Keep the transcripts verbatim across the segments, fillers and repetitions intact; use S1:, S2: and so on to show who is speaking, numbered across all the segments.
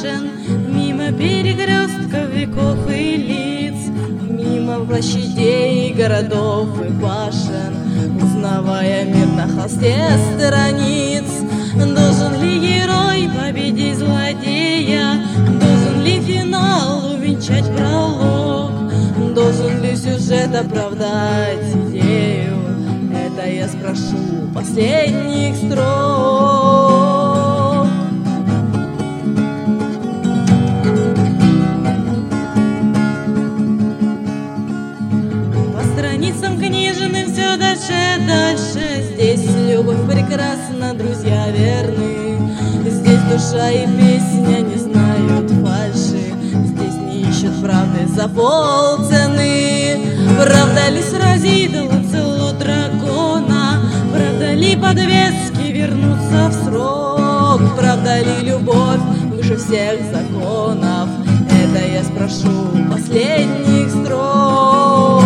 S1: башен, мимо перекрестков веков и лиц, мимо площадей городов и башен, узнавая мир на холсте страниц. Должен ли герой победить злодея? Должен ли финал увенчать пролог? Должен ли сюжет оправдать идею? Это я спрошу последних строк. По страницам книжным все дальше и дальше. Здесь любовь прекрасна, друзья верны. Здесь душа и песня не знают фальши. Здесь не ищут правды за полцены. Правда ли сразит Ланселот дракона? Правда ли подвески вернутся в срок? Правда ли любовь выше всех законов? Это я спрошу последних строк.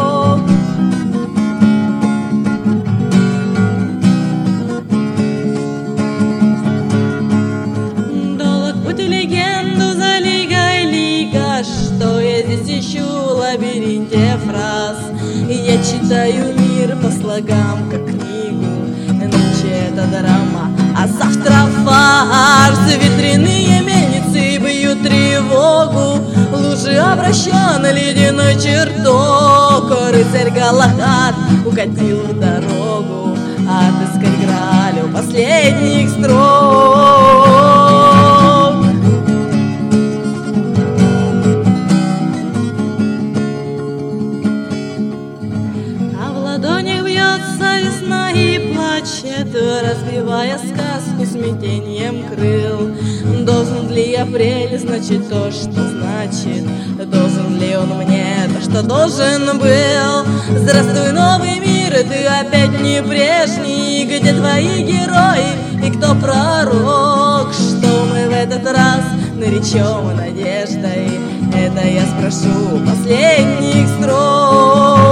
S1: Долг путь легенду за лигой лига. Что я здесь ищу в лабиринте фраз? Я читаю мир по слогам, как книгу. Ночь это драма, а завтра фарс. Ветряные мельницы бьют тревогу. Лужи обращен ледяной чертог. Рыцарь Галахад укатил в дорогу. Отыскать Грааль у последних строк. И плачет, разбивая сказку смятением крыл. Должен ли апрель значит то, что значит? Должен ли он мне то, что должен был? Здравствуй, новый мир, ты опять не прежний. Где твои герои и кто пророк? Что мы в этот раз наречем надеждой? Это я спрошу последних строк.